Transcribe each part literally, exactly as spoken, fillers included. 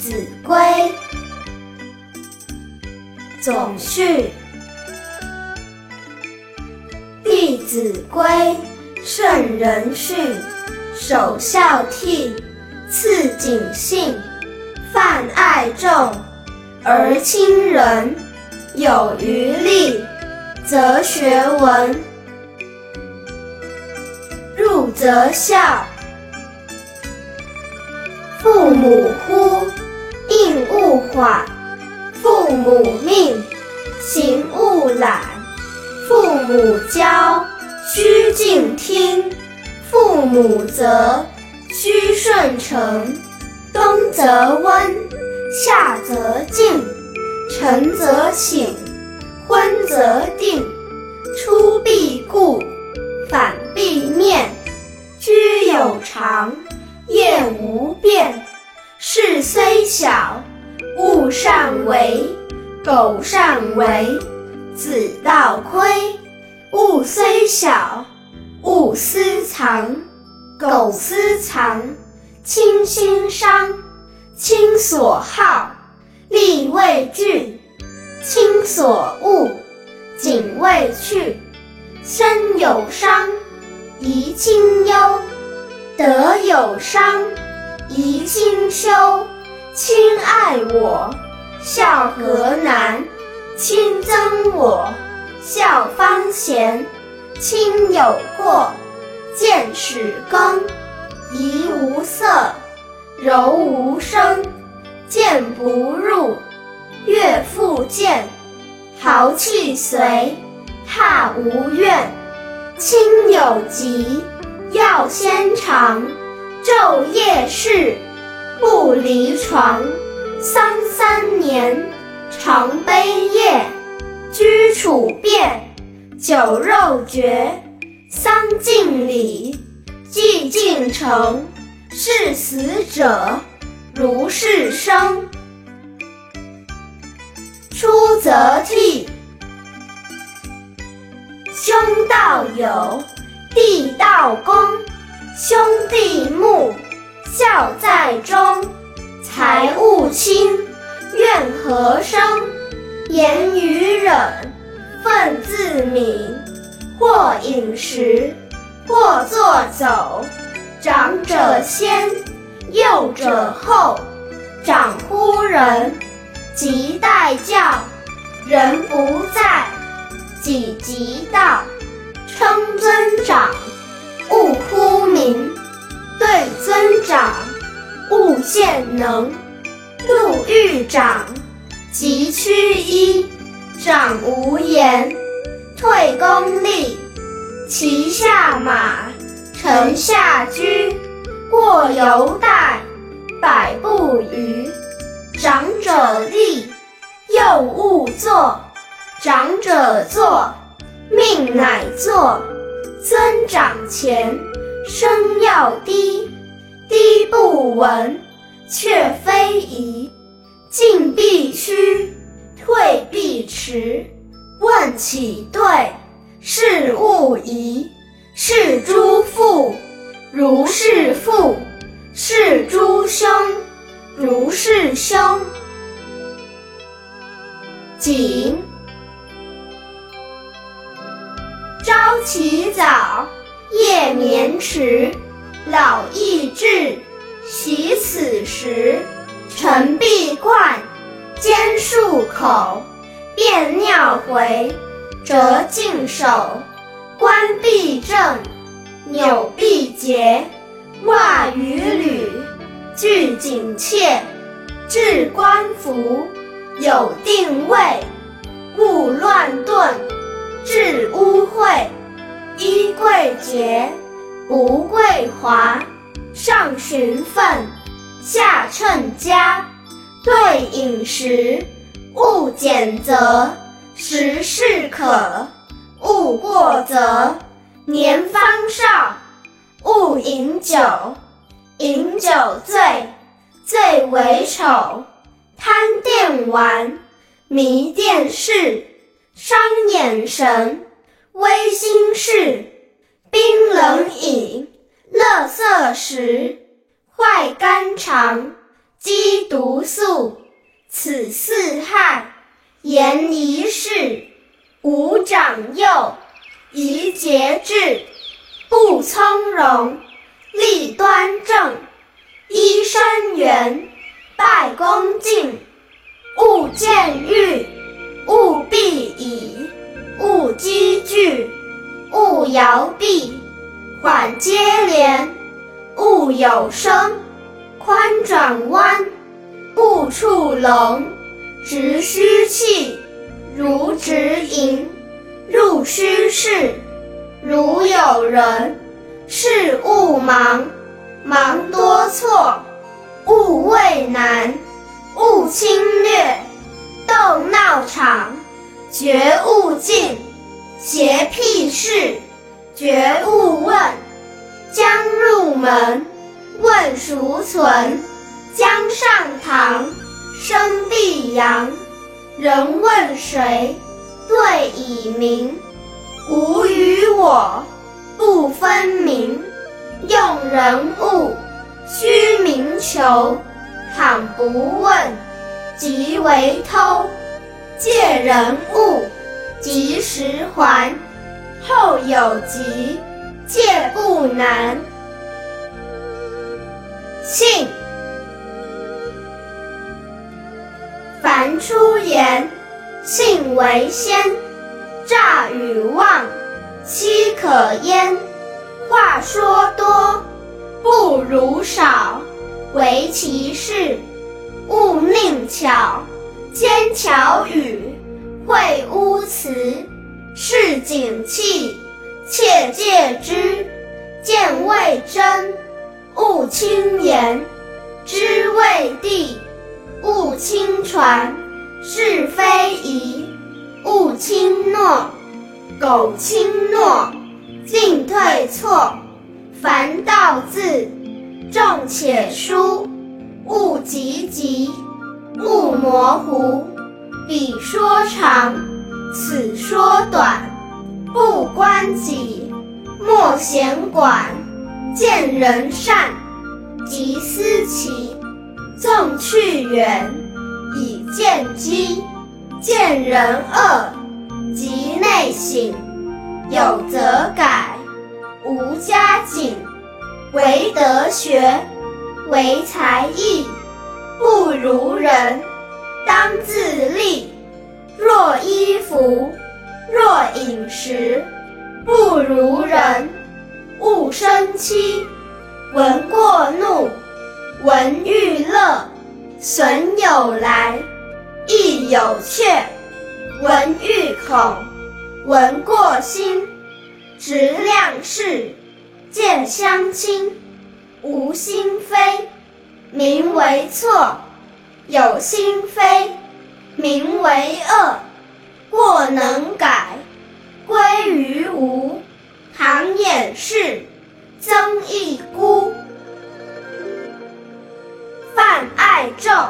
子规》总序。弟子规，圣人训，首孝悌，次谨信，泛爱众，而亲仁。有余力，则学文。入则孝。父母呼，应勿缓；父母命，行勿懒；父母教，须敬听；父母责，须顺承。冬则温，夏则静，晨则省，昏则定。出必顾，反必面。居有常，业无变。事虽小，勿擅为；苟擅为，子道亏。物虽小，勿私藏；苟私藏，亲心伤。亲所好，力为具；亲所恶，谨为去。身有伤，贻亲忧；德有伤，贻亲羞。亲爱我，孝何难；亲憎我，孝方贤。亲有过，谏使更。怡无色，柔无声。谏不入，悦复谏。豪气随，踏无怨。亲有疾，要先尝。昼夜侍，不离床。丧三年，常悲咽。居处变，酒肉绝。丧尽礼，祭尽诚。事死者，如事生。出则悌。兄道友，弟道恭。兄弟睦，孝在中。财物轻，怨何生？言语忍，忿自泯。或饮食，或坐走。长者先，幼者后。长呼人，即代教。人不在，己即到。称尊长，勿呼名；对尊长，勿献能。路遇长，即趋揖。长无言，退公力。骑下马，乘下车。过犹待，百步余。长者立，幼勿坐；长者坐，命乃作。尊长前，声要低。低不闻，却非宜。进必趋，退必迟。问起对，事勿疑。是诸父，如是父；是诸兄，如是兄。谨。朝起早，夜眠迟。老易至，习此时。晨必冠，兼漱口。便尿回，折净手。冠必正，纽必结。袜与履，俱紧切。置冠服，有定位。勿乱顿，致污秽。衣贵洁，不贵华。上循分，下称家。对饮食，勿拣择。时适可，勿过则。年方少，勿饮酒。饮酒醉，最为丑。贪电玩，迷电视。伤眼神，微心事。冰冷饮，垃圾食。坏肝肠， 积毒素，此四害，言宜事。无长幼，宜节制，不从容，立端正，揖生源，拜恭敬，勿见欲，勿避矣，勿积聚，勿摇臂，缓接连，勿有声，宽转弯，勿触聋，直虚气，如直盈，入虚室，如有人，事勿忙，忙多错，勿畏难，勿侵略，斗闹场，绝勿近，邪僻事，绝勿问，将入门，问孰存，将上堂，生必扬，人问谁，对以明，吾与我，不分明，用人物，须明求，倘不问，即为偷，借人物，及时还，后有急，戒不难。信，凡出言，信为先，诈与妄，奚可焉？话说多，不如少，唯其事，勿佞巧，奸巧语，会污辞，是警器，切戒之。见未真，勿轻言，知未地，勿轻传，是非疑，勿轻诺，苟轻诺，进退错，凡道字，重且疏，勿急急，勿模糊，彼说长，此说短，不关己，莫闲管，见人善，即思齐，纵去远，以见机，见人恶，即内省，有则改，无加警，唯德学，唯才艺，不如人，当自立。若衣服，若饮食，不如人，勿生戚。闻过怒，闻欲乐，损有来，亦有却。闻欲恐，闻过心，直量事，见相亲，无心非，名为错；有心非，名为恶。过能改，归于无，行掩饰，增益孤。泛爱众，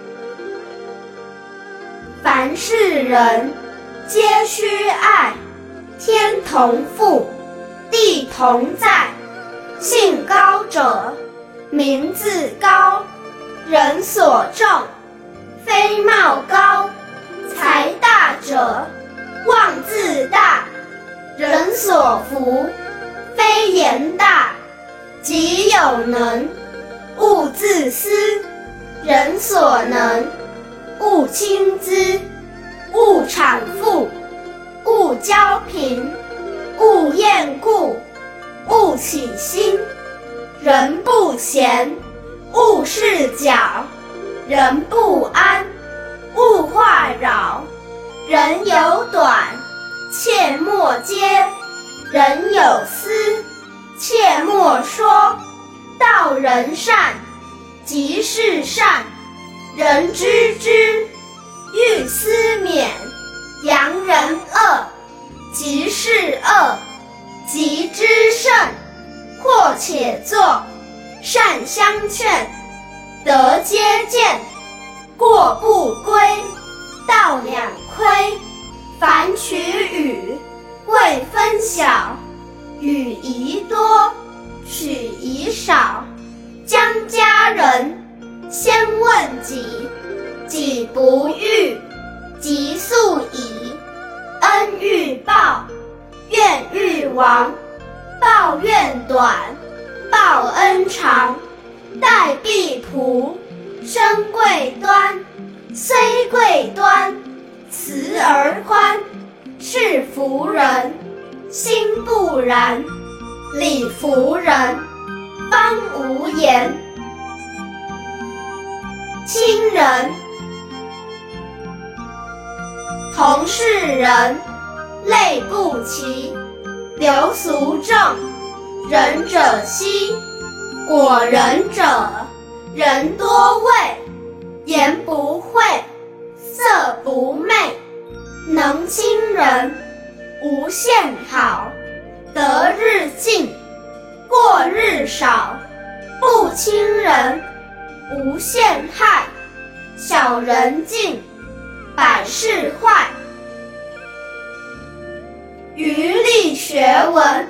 凡是人，皆须爱。天同覆，地同在。姓高者，名自高；人所重，非貌高。才大者，望自大；人所服，非言大。己有能，勿自私；人所能，勿轻訾。勿谄富，勿骄贫，勿厌故，勿起心。人不闲，勿事搅；人不安，勿话扰。人有短，切莫揭；人有私，切莫说。道人善，即是善；人知之，欲思勉。扬人恶，即是恶；急之甚，或且作。善相劝，得皆见。过不归，道两亏。凡取与，贵分晓；与宜多，取宜少。将家人， 先问己，己不欲，即速已。恩欲报，怨欲亡。报怨短，报恩长。待婢仆，身贵端。虽贵端，慈而宽。是服人，心不然。礼服人，方无言。亲人，同是人，类不齐。流俗正，仁者稀。果仁者，人多畏。言不讳，色不昧。能亲人，无限好。得日进，过日少。不亲人，无限害。小人尽，百事坏。余力学文，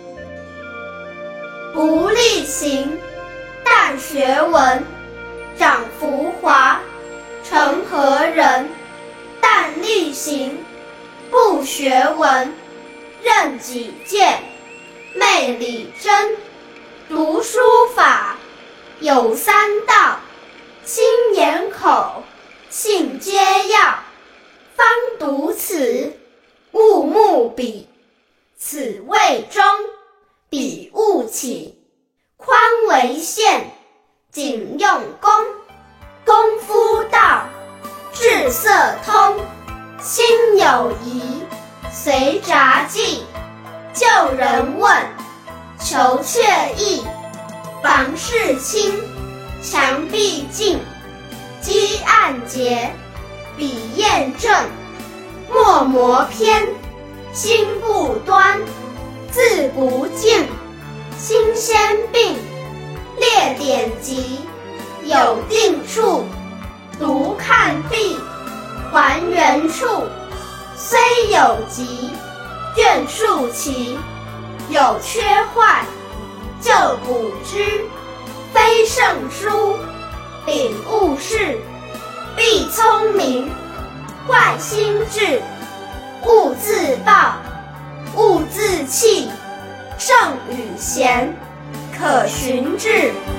不力行。但学文，长浮华。成何人？但力行，不学文。任己见，昧理真。读书法，有三到。亲言口，信皆要。方读此，勿慕彼。此谓中，彼勿起。宽为限，谨用功。功夫到，志色通。心有疑，随札记。就人问，求却意。房事清，墙壁净。积案洁，笔砚正。墨磨偏，心不端。字不净，心先病。列典籍，有定处。读看毕，还原处。虽有疾，卷数齐。有缺坏，就补之。非圣书，秉物事。必聪明，坏心智。勿自暴，勿自弃。圣与贤，可循治。